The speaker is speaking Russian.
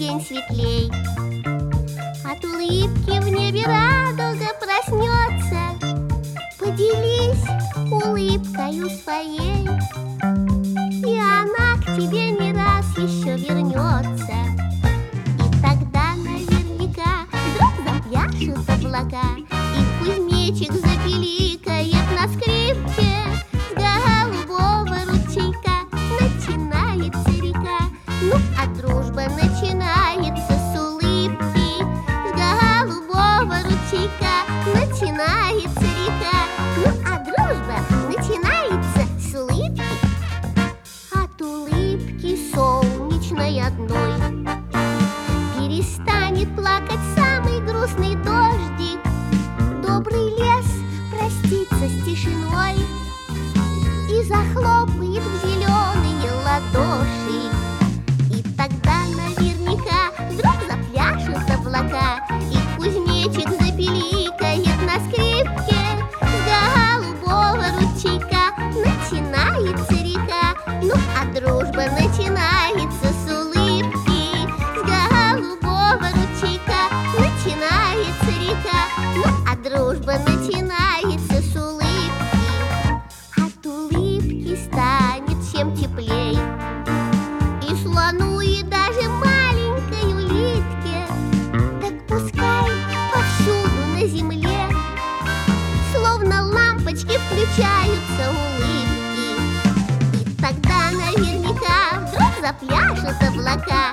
день светлей. От улыбки в небе радуга проснется. Поделись улыбкою своей, и она к тебе не раз еще вернется. И тогда наверняка вдруг запляшут облака, и кузнечик запиликает на скрипке. С голубого ручейка начинается река. Ну, а дружба начинается с улыбки. С голубого ручейка начинается река. Ну, а дружба начинается с улыбки. От улыбки солнечной одной перестанет плакать самый грустный дождик. Добрый лес простится с тишиной и захлопает в зеленые ладоши. И тогда наверняка вдруг запляшут облака, и кузнечик запиликает на скрипке. С голубого ручейка начинается река. Ну, а дружба начинается с улыбки. С голубого ручейка начинается река. Ну, а дружба начинается с улыбки. От улыбки станет всем теплей, и слону, и даже маленькой улитке. Так пускай повсюду на земле словно лампочки включаются улыбки. И тогда наверняка вдруг запляшут облака,